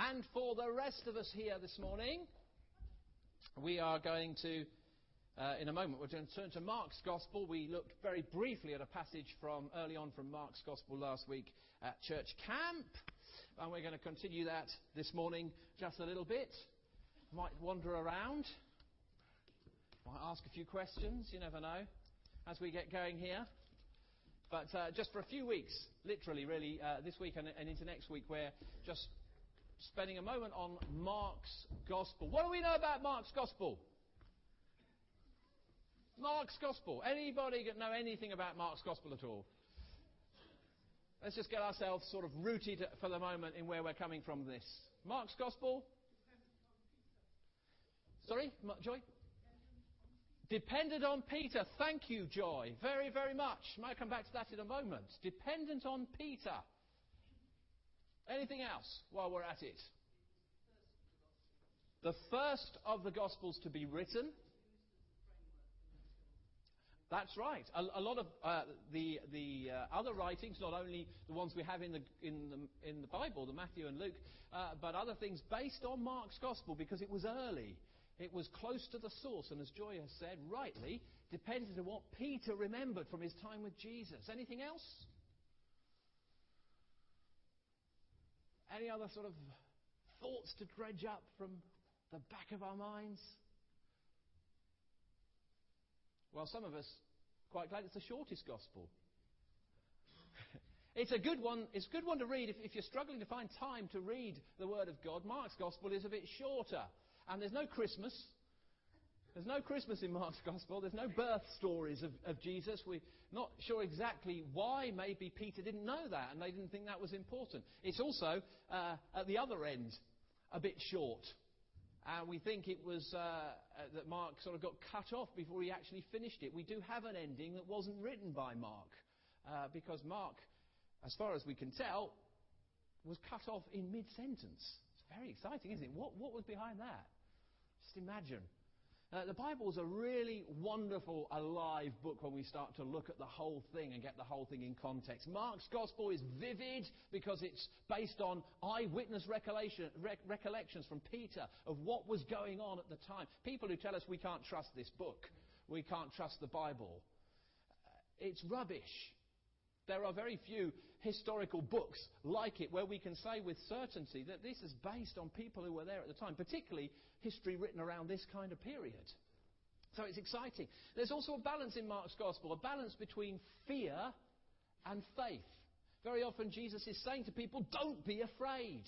And for the rest of us here this morning, we are going to, in a moment, we're going to turn to Mark's Gospel. We looked very briefly at a passage from early on from Mark's Gospel last week at church camp. And we're going to continue that this morning just a little bit. Might wander around. Might ask a few questions, you never know, as we get going here. But just for a few weeks, literally, really, this week and into next week, we're just spending a moment on Mark's Gospel. What do we know about Mark's Gospel? Mark's Gospel. Anybody know anything about Mark's Gospel at all? Let's just get ourselves sort of rooted for the moment in where we're coming from this. Mark's Gospel? Sorry, Joy? Dependent on Peter. Thank you, Joy. Very, very much. Might come back to that in a moment. Dependent on Peter. Anything else while we're at it? The first of the Gospels to be written. That's right. A lot of the other writings, not only the ones we have in the Bible, the Matthew and Luke, but other things based on Mark's Gospel because it was early. It was close to the source, and as Joy has said, rightly, depended on what Peter remembered from his time with Jesus. Anything else? Any other sort of thoughts to dredge up from the back of our minds? Well, some of us quite glad it's the shortest Gospel. It's a good one. It's a good one to read if you're struggling to find time to read the Word of God. Mark's Gospel is a bit shorter. And there's no Christmas. There's no Christmas in Mark's Gospel. There's no birth stories of Jesus. We're not sure exactly why. Maybe Peter didn't know that and they didn't think that was important. It's also, at the other end, a bit short. And we think it was that Mark sort of got cut off before he actually finished it. We do have an ending that wasn't written by Mark. Because Mark, as far as we can tell, was cut off in mid-sentence. It's very exciting, isn't it? What was behind that? Just imagine. The Bible is a really wonderful, alive book when we start to look at the whole thing and get the whole thing in context. Mark's Gospel is vivid because it's based on eyewitness recollections from Peter of what was going on at the time. People who tell us we can't trust this book, we can't trust the Bible, it's rubbish. There are very few historical books like it where we can say with certainty that this is based on people who were there at the time, particularly history written around this kind of period. So it's exciting. There's also a balance in Mark's Gospel, a balance between fear and faith. Very often Jesus is saying to people, don't be afraid.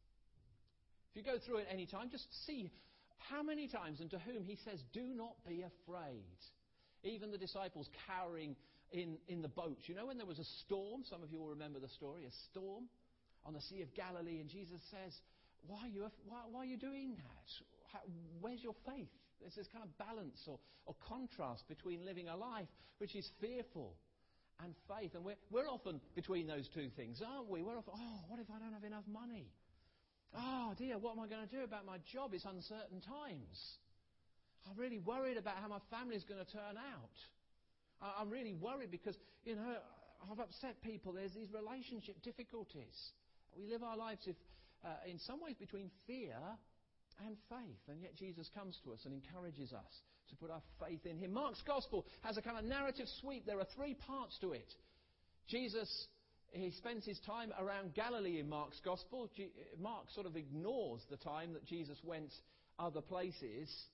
If you go through it any time, just see how many times and to whom he says, do not be afraid. Even the disciples cowering in the boat. You know when there was a storm? Some of you will remember the story. A storm on the Sea of Galilee. And Jesus says, why are you doing that? Where's your faith? There's this kind of balance or contrast between living a life which is fearful and faith. And we're often between those two things, aren't we? We're often, what if I don't have enough money? Oh dear, what am I going to do about my job? It's uncertain times. I'm really worried about how my family's going to turn out. I'm really worried because, I've upset people. There's these relationship difficulties. We live our lives in some ways between fear and faith. And yet Jesus comes to us and encourages us to put our faith in him. Mark's Gospel has a kind of narrative sweep. There are 3 parts to it. Jesus, he spends his time around Galilee in Mark's Gospel. Mark sort of ignores the time that Jesus went other places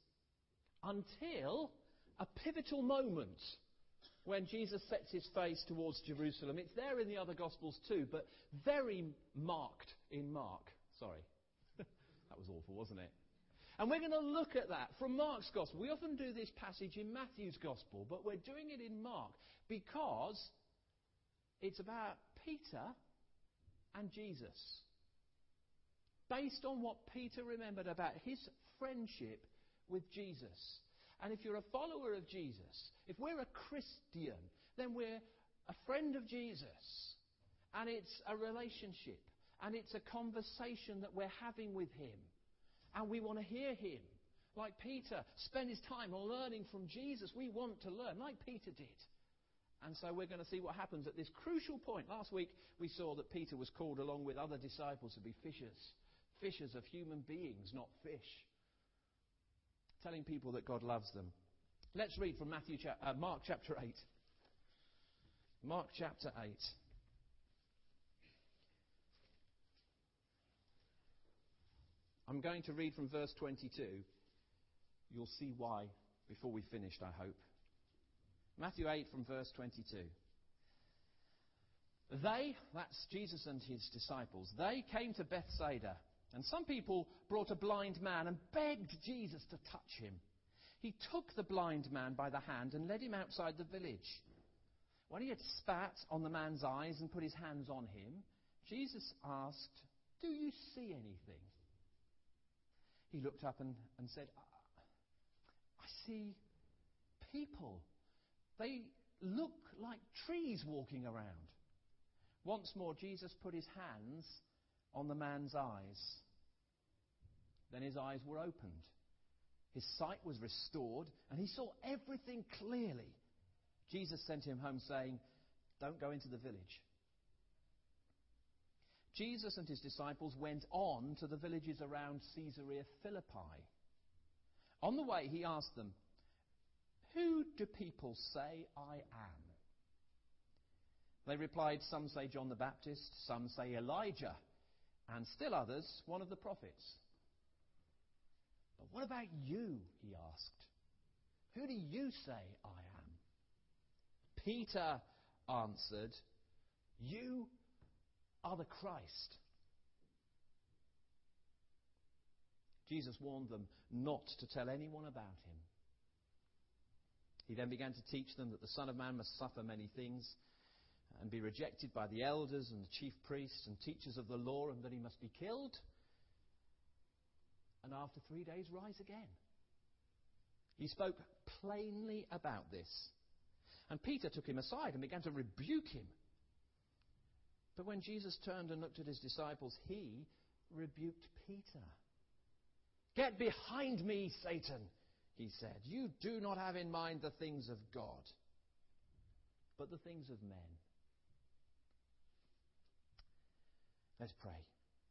until a pivotal moment when Jesus sets his face towards Jerusalem. It's there in the other Gospels too, but very marked in Mark. Sorry. That was awful, wasn't it? And we're going to look at that from Mark's Gospel. We often do this passage in Matthew's Gospel, but we're doing it in Mark because it's about Peter and Jesus. Based on what Peter remembered about his friendship with Jesus. And if you're a follower of Jesus, if we're a Christian, then we're a friend of Jesus. And it's a relationship. And it's a conversation that we're having with him. And we want to hear him. Like Peter, spend his time learning from Jesus. We want to learn, like Peter did. And so we're going to see what happens at this crucial point. Last week we saw that Peter was called along with other disciples to be fishers fishers of human beings, not fish. Telling people that God loves them. Let's read from Mark chapter 8. Mark chapter 8. I'm going to read from verse 22. You'll see why before we finished, I hope. Matthew 8 from verse 22. They, that's Jesus and his disciples, they came to Bethsaida, and some people brought a blind man and begged Jesus to touch him. He took the blind man by the hand and led him outside the village. When he had spat on the man's eyes and put his hands on him, Jesus asked, "Do you see anything?" He looked up and said, "I see people. They look like trees walking around." Once more, Jesus put his hands on the man's eyes. Then his eyes were opened. His sight was restored, and he saw everything clearly. Jesus sent him home saying, "Don't go into the village." Jesus and his disciples went on to the villages around Caesarea Philippi. On the way, he asked them, "Who do people say I am?" They replied, "Some say John the Baptist, some say Elijah, and still others, one of the prophets." "But what about you?" he asked. "Who do you say I am?" Peter answered, "You are the Christ." Jesus warned them not to tell anyone about him. He then began to teach them that the Son of Man must suffer many things and be rejected by the elders and the chief priests and teachers of the law, and that he must be killed and after 3 days rise again. He spoke plainly about this. And Peter took him aside and began to rebuke him. But when Jesus turned and looked at his disciples, he rebuked Peter. "Get behind me, Satan," he said. "You do not have in mind the things of God, but the things of men." Let's pray.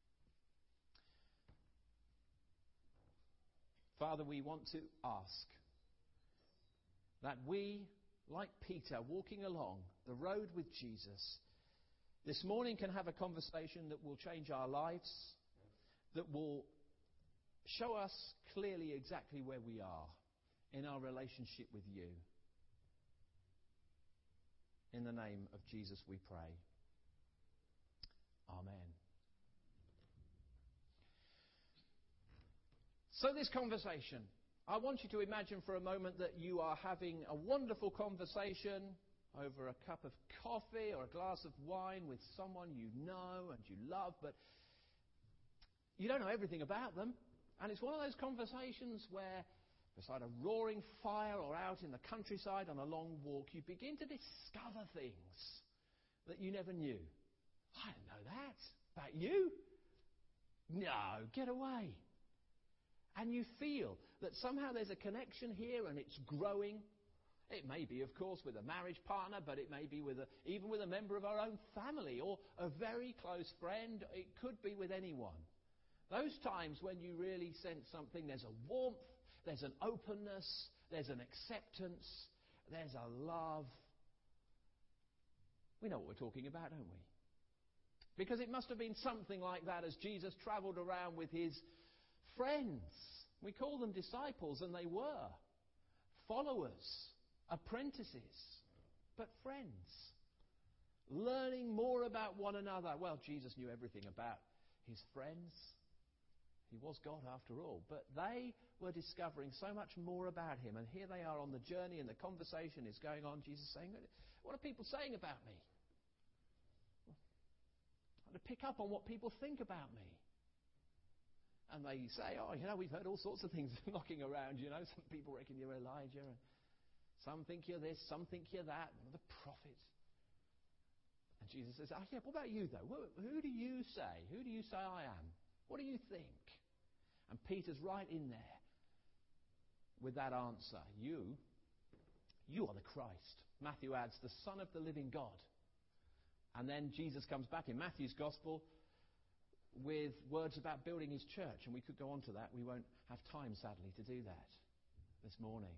Father, we want to ask that we, like Peter, walking along the road with Jesus, this morning can have a conversation that will change our lives, that will show us clearly exactly where we are in our relationship with you. In the name of Jesus we pray. Amen. So this conversation, I want you to imagine for a moment that you are having a wonderful conversation over a cup of coffee or a glass of wine with someone you know and you love, but you don't know everything about them. And it's one of those conversations where beside a roaring fire or out in the countryside on a long walk, you begin to discover things that you never knew. "I didn't know that about you." "No, get away." And you feel that somehow there's a connection here and it's growing. It may be, of course, with a marriage partner, but it may be even with a member of our own family or a very close friend. It could be with anyone. Those times when you really sense something, there's a warmth, there's an openness, there's an acceptance, there's a love. We know what we're talking about, don't we? Because it must have been something like that as Jesus travelled around with his friends. We call them disciples, and they were followers, apprentices, but friends, learning more about one another. Well, Jesus knew everything about his friends. He was God after all, but they were discovering so much more about him, and here they are on the journey, and the conversation is going on. Jesus saying, "What are people saying about me?" To pick up on what people think about me. And they say, "Oh, we've heard all sorts of things knocking around, Some people reckon you're Elijah, and some think you're this, some think you're that, the prophet." And Jesus says, "Yeah, what about you, though? Who do you say? Who do you say I am? What do you think?" And Peter's right in there with that answer. You are the Christ. Matthew adds, the Son of the living God. And then Jesus comes back in Matthew's Gospel with words about building his church, and we could go on to that. We won't have time, sadly, to do that this morning.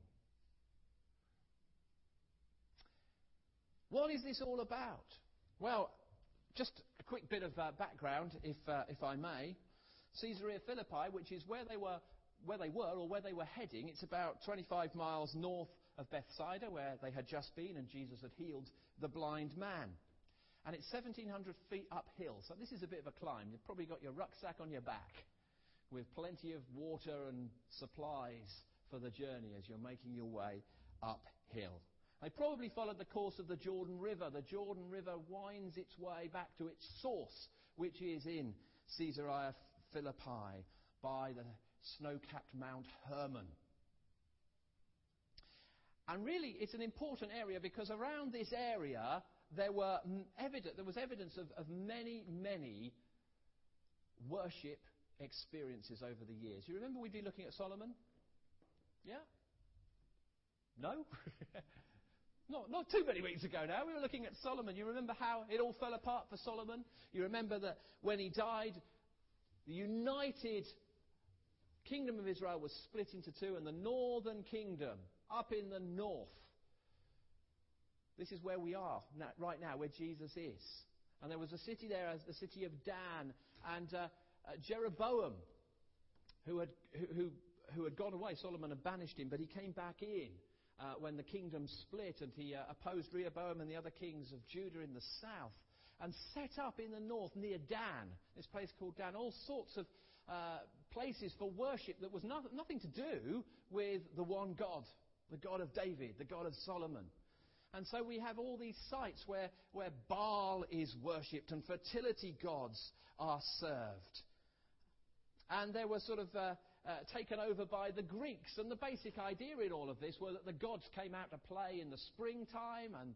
What is this all about? Well, just a quick bit of background, if I may. Caesarea Philippi, which is where they were heading, it's about 25 miles north of Bethsaida, where they had just been, and Jesus had healed the blind man. And it's 1,700 feet uphill, so this is a bit of a climb. You've probably got your rucksack on your back with plenty of water and supplies for the journey as you're making your way uphill. They probably followed the course of the Jordan River. The Jordan River winds its way back to its source, which is in Caesarea Philippi by the snow-capped Mount Hermon. And really, it's an important area because around this area there was evidence of many, many worship experiences over the years. You remember we've been looking at Solomon? Yeah? No? Not too many weeks ago now. We were looking at Solomon. You remember how it all fell apart for Solomon? You remember that when he died, the united kingdom of Israel was split into two, and the northern kingdom, up in the north, this is where we are right now, where Jesus is. And there was a city there, the city of Dan, and Jeroboam, who had gone away. Solomon had banished him, but he came back in when the kingdom split, and he opposed Rehoboam and the other kings of Judah in the south, and set up in the north near Dan, this place called Dan, all sorts of places for worship that was nothing to do with the one God, the God of David, the God of Solomon. And so we have all these sites where Baal is worshipped and fertility gods are served. And they were sort of taken over by the Greeks. And the basic idea in all of this was that the gods came out to play in the springtime, and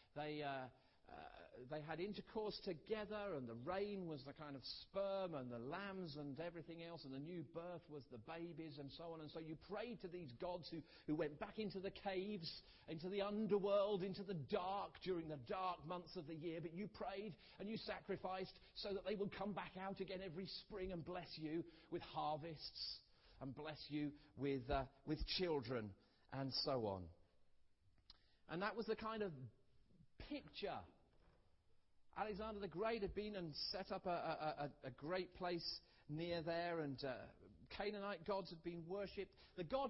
they had intercourse together, and the rain was the kind of sperm, and the lambs and everything else, and the new birth was the babies, and so on. And so you prayed to these gods who went back into the caves, into the underworld, into the dark during the dark months of the year. But you prayed and you sacrificed so that they would come back out again every spring and bless you with harvests and bless you with children and so on. And that was the kind of picture. Alexander the Great had been and set up a great place near there, and Canaanite gods had been worshipped. The god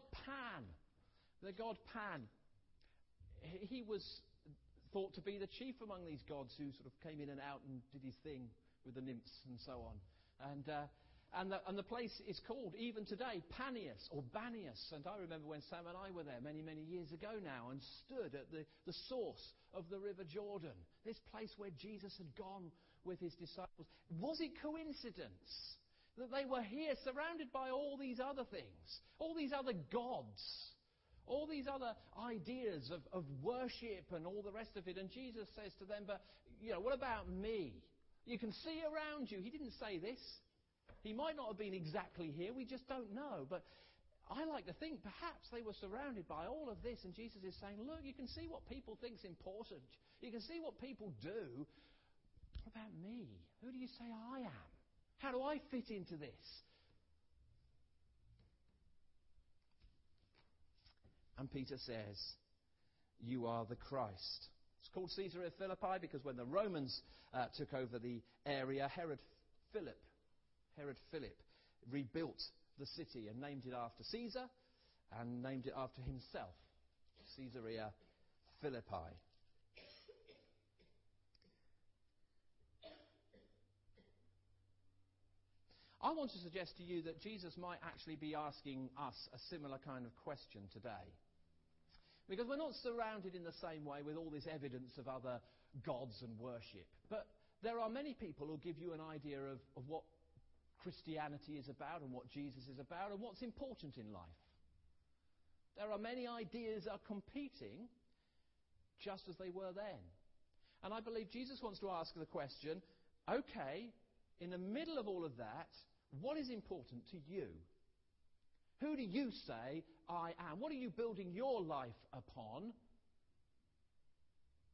Pan, he was thought to be the chief among these gods, who sort of came in and out and did his thing with the nymphs and so on. And the place is called, even today, Panias or Banias. And I remember when Sam and I were there many, many years ago now, and stood at the source of the River Jordan, this place where Jesus had gone with his disciples. Was it coincidence that they were here surrounded by all these other things, all these other gods, all these other ideas of worship and all the rest of it? And Jesus says to them, but, what about me? You can see around you. He didn't say this. He might not have been exactly here. We just don't know. But I like to think perhaps they were surrounded by all of this. And Jesus is saying, look, you can see what people think is important. You can see what people do. What about me? Who do you say I am? How do I fit into this? And Peter says, you are the Christ. It's called Caesarea Philippi because when the Romans took over the area, Herod Philip rebuilt the city and named it after Caesar and named it after himself, Caesarea Philippi. I want to suggest to you that Jesus might actually be asking us a similar kind of question today. Because we're not surrounded in the same way with all this evidence of other gods and worship. But there are many people who give you an idea of what Christianity is about and what Jesus is about and what's important in life. There are many ideas that are competing just as they were then. And I believe Jesus wants to ask the question, okay, in the middle of all of that, what is important to you? Who do you say I am? What are you building your life upon?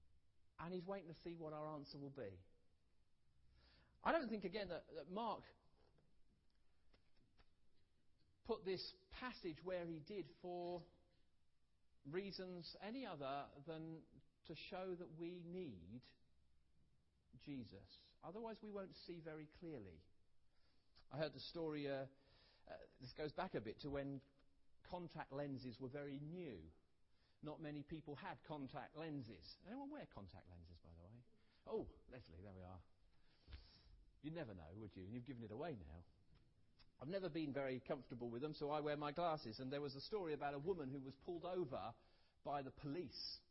And he's waiting to see what our answer will be. I don't think, again, that Mark put this passage where he did for reasons any other than to show that we need Jesus. Otherwise we won't see very clearly. I heard the story, this goes back a bit to when contact lenses were very new. Not many people had contact lenses. Anyone wear contact lenses, by the way? Oh, Leslie, there we are. You'd never know, would you? You've given it away now. I've never been very comfortable with them, so I wear my glasses. And there was a story about a woman who was pulled over by the police,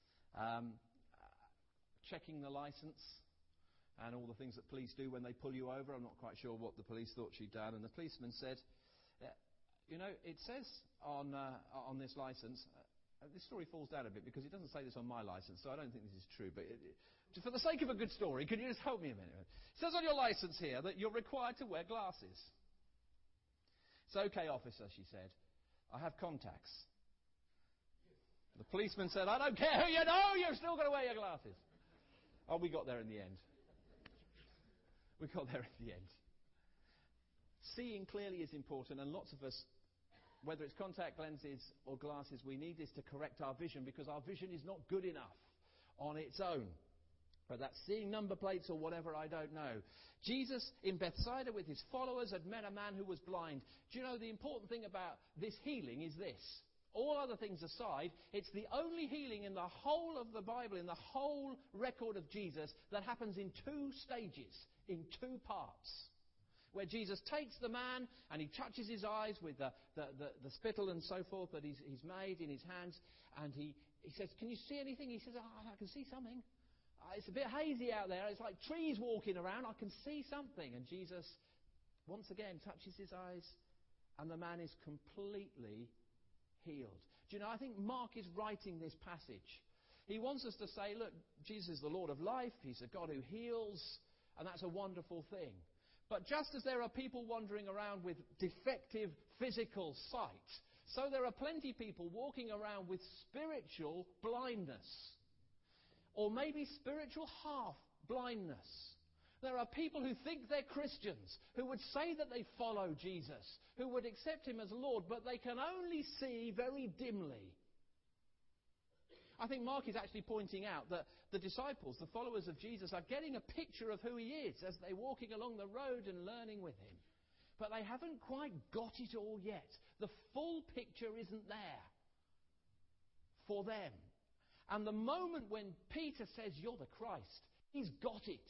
checking the license and all the things that police do when they pull you over. I'm not quite sure what the police thought she'd done. And the policeman said, it says on this license, this story falls down a bit because it doesn't say this on my license, so I don't think this is true. But for the sake of a good story, could you just help me a minute? It says on your license here that you're required to wear glasses. It's okay, officer, she said. I have contacts. The policeman said, I don't care who you know, you're still going to wear your glasses. Oh, we got there in the end. We got there in the end. Seeing clearly is important, and lots of us, whether it's contact lenses or glasses, we need this to correct our vision because our vision is not good enough on its own. But that's seeing number plates or whatever, I don't know. Jesus in Bethsaida with his followers had met a man who was blind. Do you know the important thing about this healing is this? All other things aside, it's the only healing in the whole of the Bible, in the whole record of Jesus, that happens in two stages, in two parts. Where Jesus takes the man and he touches his eyes with the spittle and so forth that he's made in his hands, and he says, can you see anything? He says, I can see something. It's a bit hazy out there. It's like trees walking around. I can see something. And Jesus, once again, touches his eyes, and the man is completely healed. Do you know, I think Mark is writing this passage. He wants us to say, look, Jesus is the Lord of life. He's a God who heals, and that's a wonderful thing. But just as there are people wandering around with defective physical sight, so there are plenty of people walking around with spiritual blindness. Or maybe spiritual half-blindness. There are people who think they're Christians, who would say that they follow Jesus, who would accept him as Lord, but they can only see very dimly. I think Mark is actually pointing out that the disciples, the followers of Jesus, are getting a picture of who he is as they're walking along the road and learning with him. But they haven't quite got it all yet. The full picture isn't there for them. And the moment when Peter says, you're the Christ, he's got it.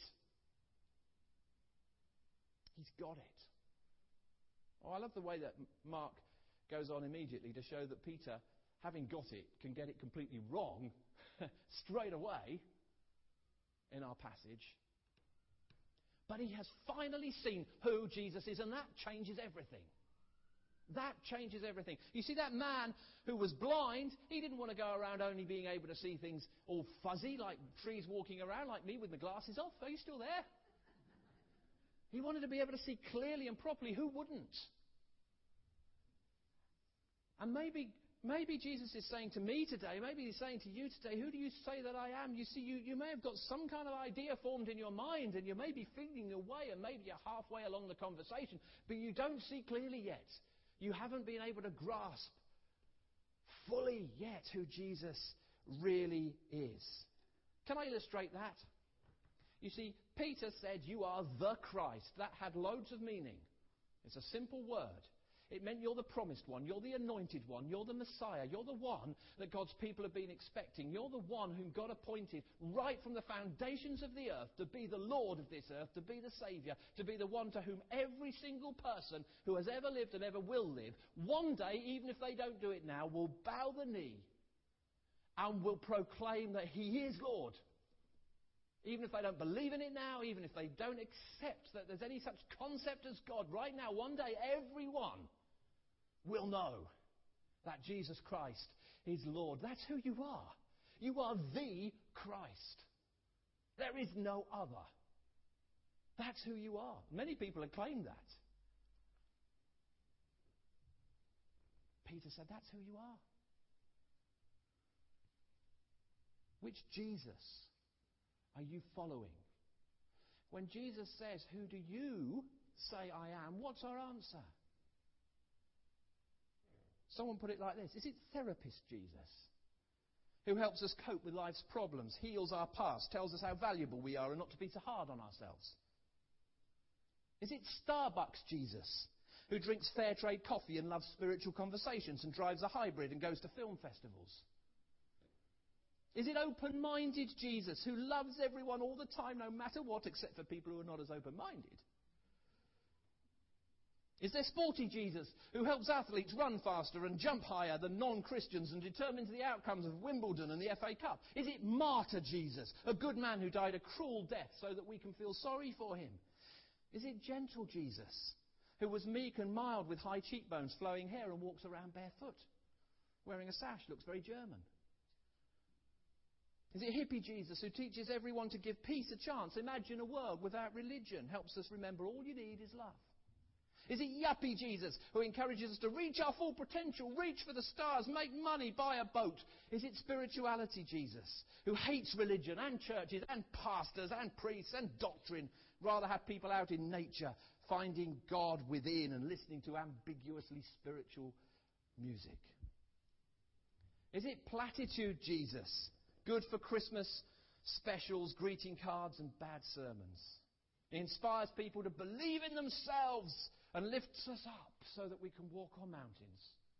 He's got it. Oh, I love the way that Mark goes on immediately to show that Peter, having got it, can get it completely wrong straight away in our passage. But he has finally seen who Jesus is, and that changes everything. That changes everything. You see, that man who was blind, he didn't want to go around only being able to see things all fuzzy, like trees walking around, like me with my glasses off. Are you still there? He wanted to be able to see clearly and properly. Who wouldn't? And maybe Jesus is saying to me today, maybe he's saying to you today, who do you say that I am? You see, you may have got some kind of idea formed in your mind, and you may be feeling your way, and maybe you're halfway along the conversation, but you don't see clearly yet. You haven't been able to grasp fully yet who Jesus really is. Can I illustrate that? You see, Peter said, you are the Christ. That had loads of meaning. It's a simple word. It meant you're the promised one, you're the anointed one, you're the Messiah, you're the one that God's people have been expecting. You're the one whom God appointed right from the foundations of the earth to be the Lord of this earth, to be the Saviour, to be the one to whom every single person who has ever lived and ever will live, one day, even if they don't do it now, will bow the knee and will proclaim that He is Lord. Even if they don't believe in it now, even if they don't accept that there's any such concept as God, right now, one day, everyone will know that Jesus Christ is Lord. That's who you are. You are the Christ. There is no other. That's who you are. Many people have claimed that. Peter said, that's who you are. Which Jesus are you following? When Jesus says, who do you say I am? What's our answer? Someone put it like this: is it therapist Jesus, who helps us cope with life's problems, heals our past, tells us how valuable we are and not to be so hard on ourselves? Is it Starbucks Jesus, who drinks fair trade coffee and loves spiritual conversations and drives a hybrid and goes to film festivals? Is it open-minded Jesus, who loves everyone all the time, no matter what, except for people who are not as open-minded? Is there sporty Jesus, who helps athletes run faster and jump higher than non-Christians and determines the outcomes of Wimbledon and the FA Cup? Is it martyr Jesus, a good man who died a cruel death so that we can feel sorry for him? Is it gentle Jesus, who was meek and mild with high cheekbones, flowing hair, and walks around barefoot, wearing a sash, looks very German? Is it hippie Jesus, who teaches everyone to give peace a chance, imagine a world without religion, helps us remember all you need is love? Is it yuppie Jesus, who encourages us to reach our full potential, reach for the stars, make money, buy a boat? Is it spirituality Jesus, who hates religion and churches and pastors and priests and doctrine, rather have people out in nature finding God within and listening to ambiguously spiritual music? Is it platitude Jesus, good for Christmas specials, greeting cards and bad sermons? He inspires people to believe in themselves and lifts us up so that we can walk on mountains.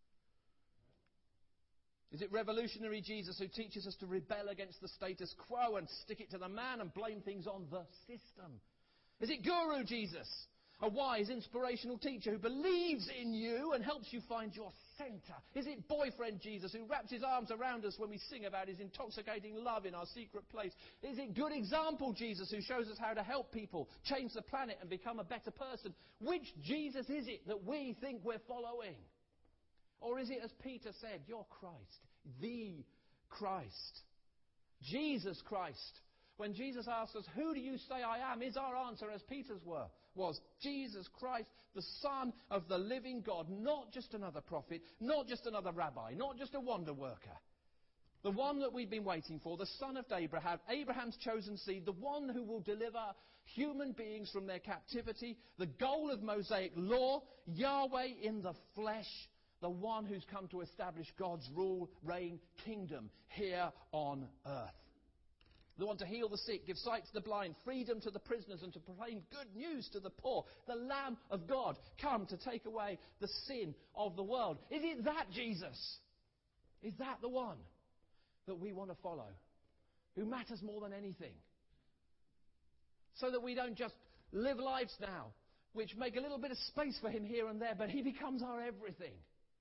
Is it revolutionary Jesus, who teaches us to rebel against the status quo and stick it to the man and blame things on the system? Is it guru Jesus, a wise, inspirational teacher who believes in you and helps you find your centre? Is it boyfriend Jesus, who wraps his arms around us when we sing about his intoxicating love in our secret place? Is it good example Jesus, who shows us how to help people, change the planet and become a better person? Which Jesus is it that we think we're following? Or is it, as Peter said, you're Christ, the Christ, Jesus Christ? When Jesus asks us, who do you say I am? Is our answer, as Peter's was, Jesus Christ, the Son of the living God, not just another prophet, not just another rabbi, not just a wonder worker. The one that we've been waiting for, the son of Abraham, Abraham's chosen seed, the one who will deliver human beings from their captivity, the goal of Mosaic law, Yahweh in the flesh, the one who's come to establish God's rule, reign, kingdom here on earth. The one to heal the sick, give sight to the blind, freedom to the prisoners, and to proclaim good news to the poor. The Lamb of God, come to take away the sin of the world. Is it that Jesus? Is that the one that we want to follow? Who matters more than anything? So that we don't just live lives now, which make a little bit of space for him here and there, but he becomes our everything.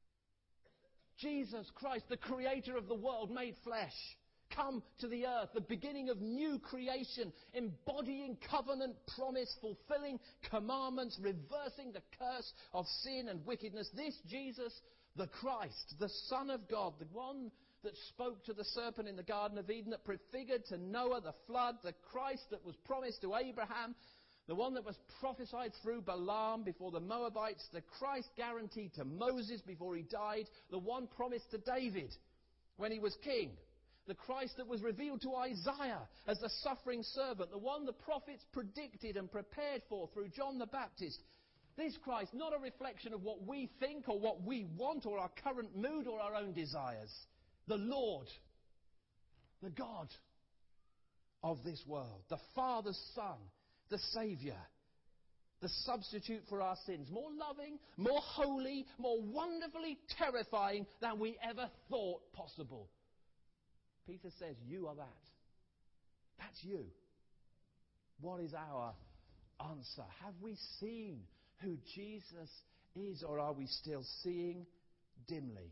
Jesus Christ, the creator of the world made flesh, come to the earth, the beginning of new creation, embodying covenant promise, fulfilling commandments, reversing the curse of sin and wickedness. This Jesus, the Christ, the Son of God, the one that spoke to the serpent in the Garden of Eden, that prefigured to Noah the flood, the Christ that was promised to Abraham, the one that was prophesied through Balaam before the Moabites, the Christ guaranteed to Moses before he died, the one promised to David when he was king, the Christ that was revealed to Isaiah as the suffering servant, the one the prophets predicted and prepared for through John the Baptist. This Christ, not a reflection of what we think or what we want or our current mood or our own desires. The Lord, the God of this world, the Father's Son, the Saviour, the substitute for our sins, more loving, more holy, more wonderfully terrifying than we ever thought possible. Peter says, you are that. That's you. What is our answer? Have we seen who Jesus is, or are we still seeing dimly?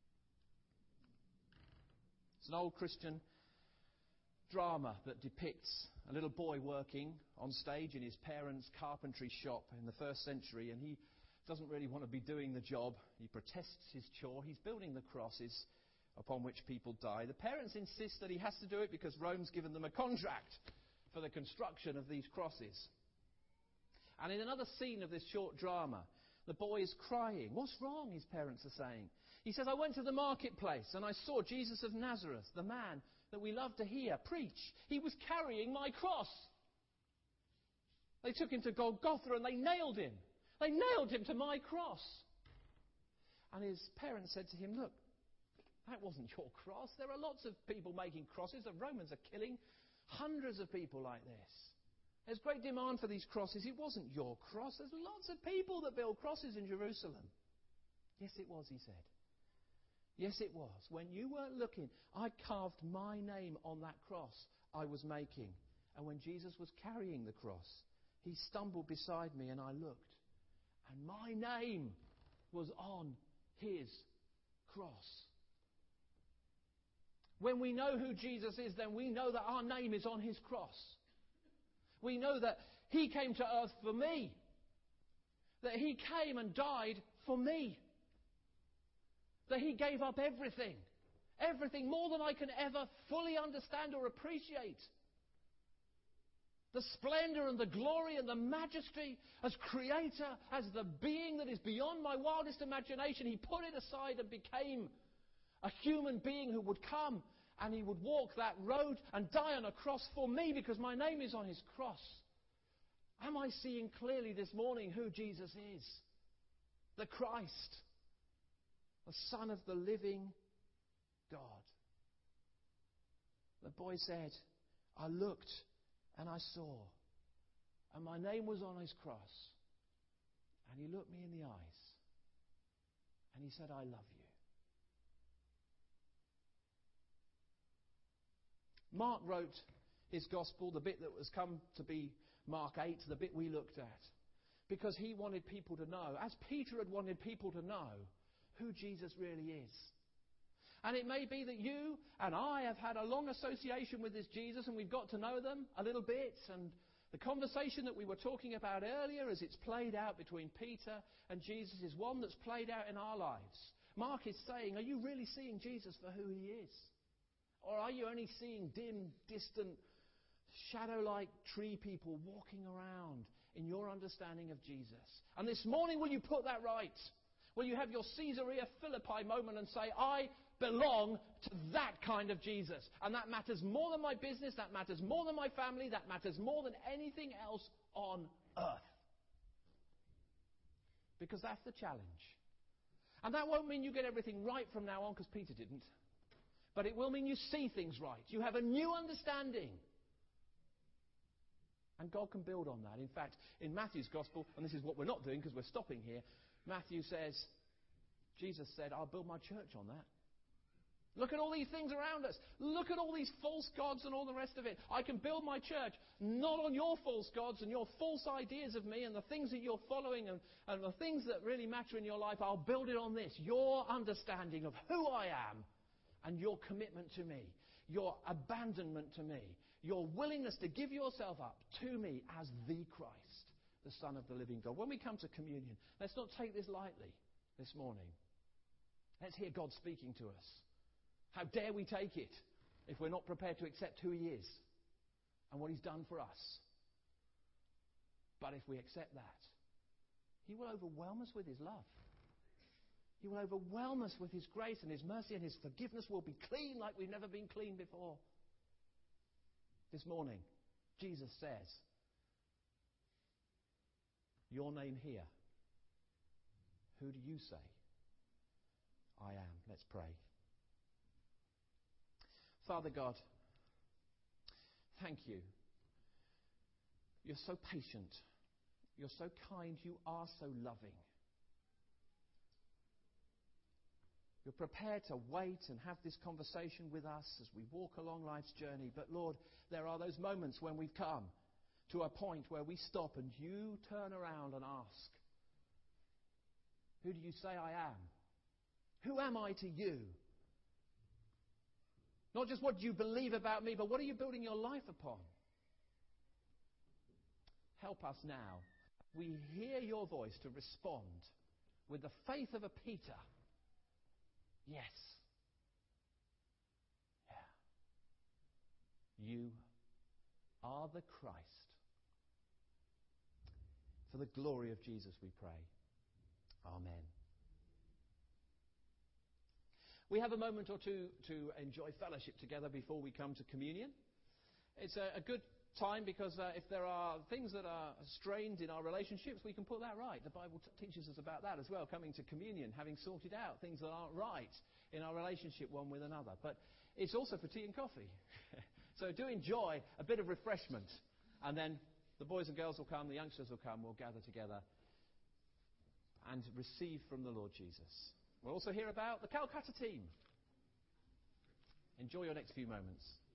It's an old Christian drama that depicts a little boy working on stage in his parents' carpentry shop in the first century, and he doesn't really want to be doing the job. He protests his chore. He's building the crosses upon which people die. The parents insist that he has to do it because Rome's given them a contract for the construction of these crosses. And in another scene of this short drama, the boy is crying. What's wrong, his parents are saying. He says, I went to the marketplace and I saw Jesus of Nazareth, the man that we love to hear preach. He was carrying my cross. They took him to Golgotha and they nailed him. They nailed him to my cross. And his parents said to him, look, that wasn't your cross. There are lots of people making crosses. The Romans are killing hundreds of people like this. There's great demand for these crosses. It wasn't your cross. There's lots of people that build crosses in Jerusalem. Yes, it was, he said. Yes, it was. When you weren't looking, I carved my name on that cross I was making. And when Jesus was carrying the cross, he stumbled beside me and I looked. And my name was on his cross. When we know who Jesus is, then we know that our name is on his cross. We know that he came to earth for me. That he came and died for me. That he gave up everything. Everything, more than I can ever fully understand or appreciate. The splendor and the glory and the majesty as creator, as the being that is beyond my wildest imagination. He put it aside and became a human being who would come and he would walk that road and die on a cross for me because my name is on his cross. Am I seeing clearly this morning who Jesus is? The Christ, the Son of the living God. The boy said, I looked and I saw, and my name was on his cross. And he looked me in the eyes and he said, I love you. Mark wrote his gospel, the bit that was come to be Mark 8, the bit we looked at, because he wanted people to know, as Peter had wanted people to know, who Jesus really is. And it may be that you and I have had a long association with this Jesus and we've got to know them a little bit. And the conversation that we were talking about earlier as it's played out between Peter and Jesus is one that's played out in our lives. Mark is saying, are you really seeing Jesus for who he is? Or are you only seeing dim, distant, shadow-like tree people walking around in your understanding of Jesus? And this morning, will you put that right? Will you have your Caesarea Philippi moment and say, I belong to that kind of Jesus. And that matters more than my business, that matters more than my family, that matters more than anything else on earth. Because that's the challenge. And that won't mean you get everything right from now on, because Peter didn't. But it will mean you see things right. You have a new understanding. And God can build on that. In fact, in Matthew's Gospel, and this is what we're not doing because we're stopping here, Matthew says, Jesus said, I'll build my church on that. Look at all these things around us. Look at all these false gods and all the rest of it. I can build my church not on your false gods and your false ideas of me and the things that you're following and the things that really matter in your life. I'll build it on this. Your understanding of who I am and your commitment to me. Your abandonment to me. Your willingness to give yourself up to me as the Christ, the Son of the living God. When we come to communion, let's not take this lightly this morning. Let's hear God speaking to us. How dare we take it if we're not prepared to accept who he is and what he's done for us? But if we accept that, he will overwhelm us with his love. He will overwhelm us with his grace and his mercy, and his forgiveness will be clean like we've never been clean before. This morning, Jesus says, your name here. Who do you say I am? Let's pray. Father God, thank you. You're so patient. You're so kind. You are so loving. You're prepared to wait and have this conversation with us as we walk along life's journey. But Lord, there are those moments when we've come to a point where we stop and you turn around and ask, who do you say I am? Who am I to you? Not just what do you believe about me, but what are you building your life upon? Help us now. We hear your voice to respond with the faith of a Peter. Yes. Yeah. You are the Christ. For the glory of Jesus we pray. Amen. We have a moment or two to enjoy fellowship together before we come to communion. It's a good time because if there are things that are strained in our relationships, we can put that right. The Bible teaches us about that as well, coming to communion, having sorted out things that aren't right in our relationship one with another. But it's also for tea and coffee. So do enjoy a bit of refreshment, and then the boys and girls will come, the youngsters will come, we'll gather together and receive from the Lord Jesus. We'll also hear about the Calcutta team. Enjoy your next few moments.